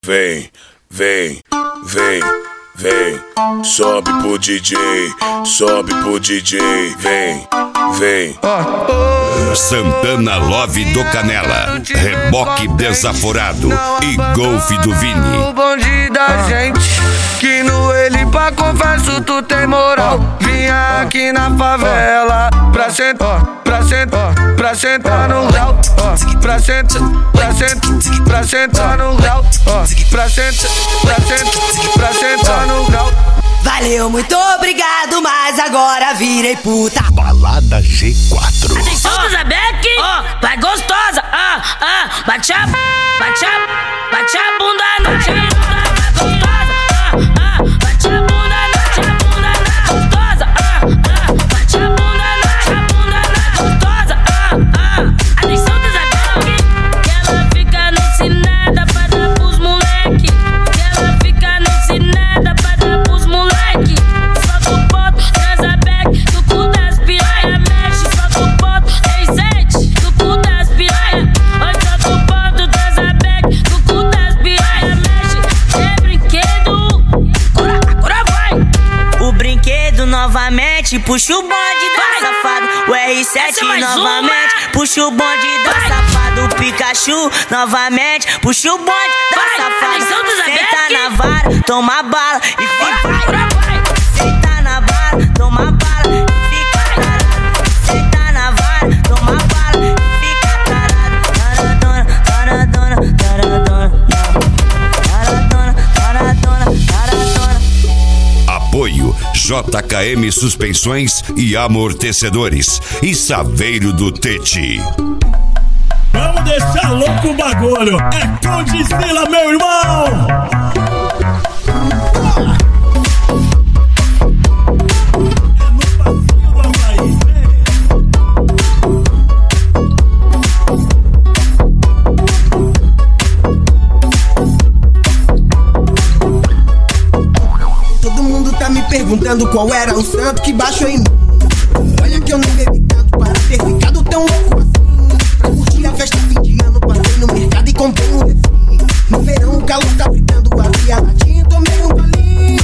Vem, vem, vem, vem, sobe pro DJ, sobe pro DJ, vem, vem. Santana Love do Canela, Reboque Desaforado e Golfe do Vini. O bonde da gente, que no Elipa confesso tu tem moral. Vinha aqui na favela pra sentar, pra sentar, pra sentar no grau. Pra sentar, pra sentar, pra sentar no grau. Pra sentar, pra sentar, pra sentar no grau. Valeu, muito obrigado, mas agora virei puta. Balada G4. Atenção, Zabeck, vai gostosa, bate a bunda no chão, vai gostosa, bate a bunda na gostosa, bate a bunda na gostosa, atenção, Zabeck, que ela fica alucinada pra dar pros moleque, que ela fica alucinada pra dar pros moleque, solta o ponto, Zabeck, no cu das piranha, mexe, solta o ponto, tem sete, no cu das piranha, oi, solta o ponto, Zabeck, no cu das piranha, mexe, é brinquedo, agora vai. O brinquedo novamente, puxa o bonde da safado, o R7 novamente, puxa o bonde da safado, o Pikachu novamente, puxa o bonde da safado, senta na vara, toma bala e fica. Senta na vara, toma bala e fica tarado. Senta na vara, toma bala e fica tarado. Taradona, taradona, taradona, taradona, taradona. Apoio JKM Suspensões e Amortecedores e Saveiro do Tete. Vamos deixar louco o bagulho. É Condizila, meu irmão. Todo mundo tá me perguntando qual era o santo que baixou em mim. Olha que eu não bebi tanto para ter ficado tão louco assim. Pra curtir a festa fim de ano, passei no mercado e comprei um refri. No verão o calor tá fritando, abri a latinha, tomei um golinho.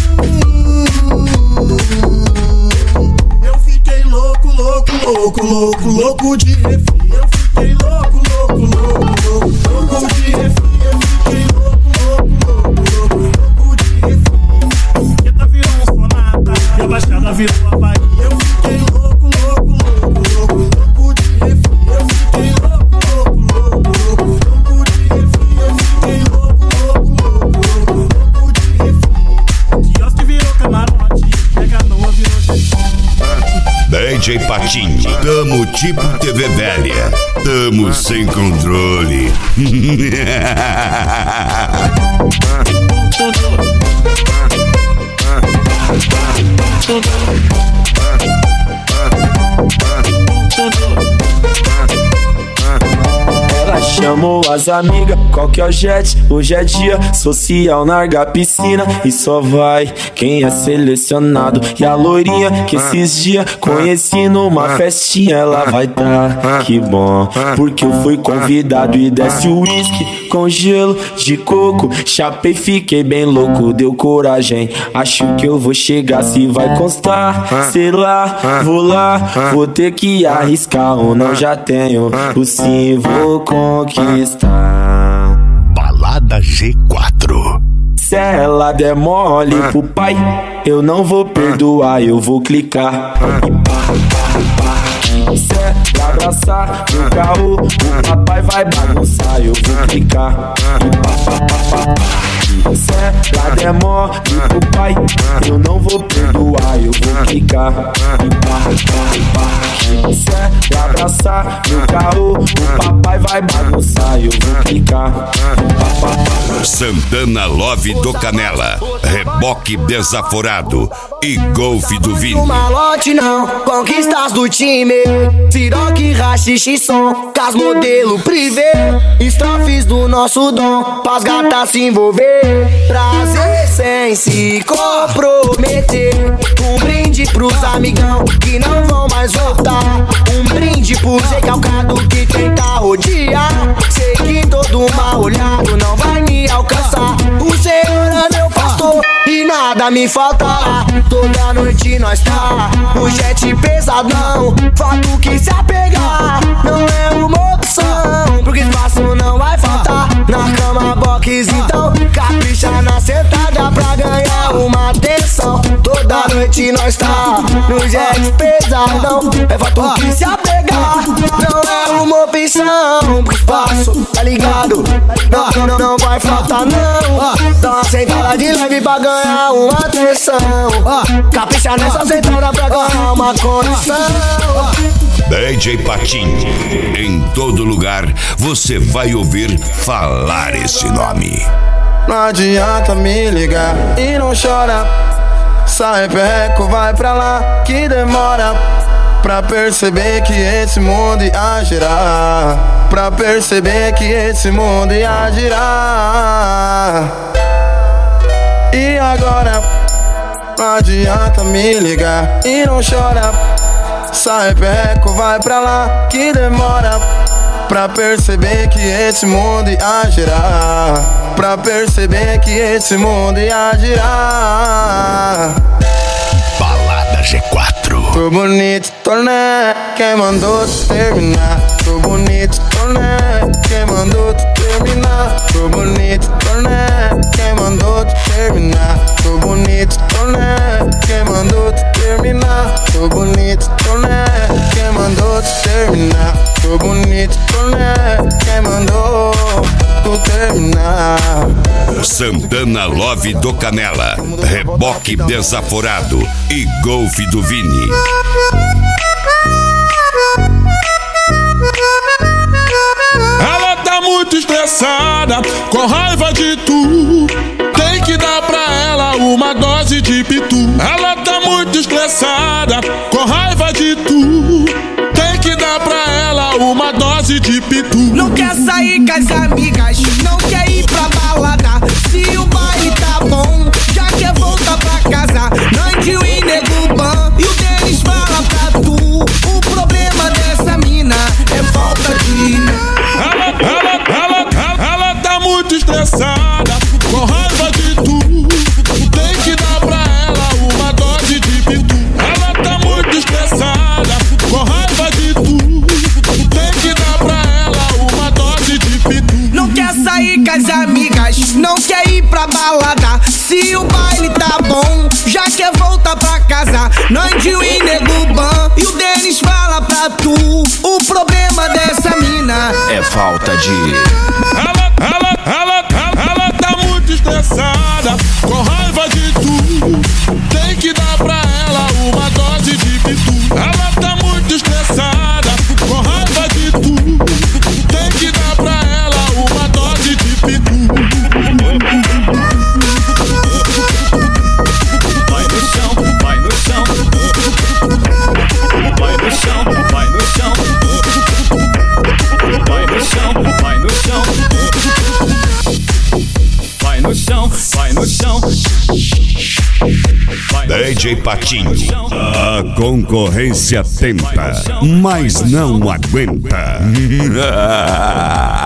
Eu fiquei louco, louco, louco, louco, louco de refri. Eu fiquei louco, louco, louco, louco, louco de refri. Eu fiquei louco, louco, louco, louco, louco de refri. Queta virou um sonata e a baixada virou a Bahia. Eu fiquei louco, louco, louco, louco, louco de refri. Eu fiquei louco, louco, louco, louco, louco de refri. Eu fiquei louco, louco, louco, louco, louco de refri. Quiosque virou camarote, pega noa virou gente. DJ Patinho, tamo tipo TV velha, tamo sem controle. Ela chamou as amigas, qual que é o jet? Hoje é dia social, larga a piscina e só vai quem é selecionado. E a loirinha que esses dias conheci numa festinha, ela vai tá, que bom, porque eu fui convidado. E desce o uísque com gelo de coco, chapei, fiquei bem louco, deu coragem. Acho que eu vou chegar, se vai constar, sei lá, vou ter que arriscar ou não, já tenho o sim, vou conquistar. Balada G4. Se ela der mole pro pai, eu não vou perdoar, eu vou clicar. Se ela abraçar no carro, o papai vai bagunçar, eu vou clicar. Se ela der mole pro pai, eu não vou perdoar, eu vou clicar. Se ela abraçar no carro, o papai vai bagunçar, eu vou clicar. Santana Love do Canela, Reboque Desaforado e Golfe do Vini. No malote não, conquistas do time. Siroque, rachixe, som, cas modelo privê. Estrofes do nosso dom, pras gatas se envolver. Prazer sem se comprometer. Um brinde pros amigão que não vão mais voltar. Um brinde pro recalcado que tenta rodear. Sei que todo mal olhado não vai me alcançar. nada me faltará. Toda noite nós tá no jet pesadão. Fato que se apegar não é uma opção, porque espaço não vai faltar na cama box. Então capricha na sentada pra ganhar uma atenção. Toda noite nós tá no jet pesadão. É fato que se apegar não é uma opção, porque espaço, tá ligado? Não vai faltar não. Dá uma sentada de leve pra ganhar uma atenção. Capricha nessa sentada pra ganhar uma condição. DJ Patinho, em todo lugar você vai ouvir falar esse nome. Não adianta me ligar e não chora. Sai perreco, vai pra lá que demora pra perceber que esse mundo ia girar. Pra perceber que esse mundo ia girar. E agora? Não adianta me ligar e não chora. Sai perreco, vai pra lá que demora pra perceber que esse mundo ia girar. Pra perceber que esse mundo ia girar. Balada G4. Tô bonito, tô né, quem mandou tu terminar? Tô bonito, tô né, quem mandou tu terminar? Tô bonito, tô né, quem mandou tu terminar? Tô bonito, tô né, quem mandou tu terminar? Tô bonito, tô né, quem mandou tu terminar? Tô bonito, tô né, quem mandou tu terminar? Santana Love do Canela, Reboque Desaforado e Golfe do Vini. Ela tá muito estressada, com raiva de tu. Tem que dar pra ela uma dose de pitu. Ela tá muito estressada, com raiva de tu. Tem que dar pra ela uma dose de pitu. Não quer sair com as amigas, não quer ir pra balada. Se o baile tá bom, já quer voltar pra casa. Nandinho e Nego Ban e o Denis fala pra tu. O problema dessa mina é falta de... Ela tá muito estressada, com raiva de tu. Tem que dar pra ela uma dose de pitu. Ela tá muito estressada, com raiva de tu. Tem que dar pra ela uma dose de pitu. Não quer sair com as amigas, não quer ir pra balada. Se o baile tá bom, já quer voltar pra casa. Nandinho e Nego Ban e o Denis fala pra tu. O problema dessa mina é falta de... Ela tá muito estressada, com raiva de tu. Tem que dar pra ela uma dose de pitu. Ela tá muito estressada, com raiva de tu. Tem que dar pra ela uma dose de pitu. Vai no chão, vai no chão. Vai no chão, vai no chão. Vai no chão, vai no chão. Vai no chão, vai no chão. DJ Patinho, a concorrência tenta, mas não aguenta.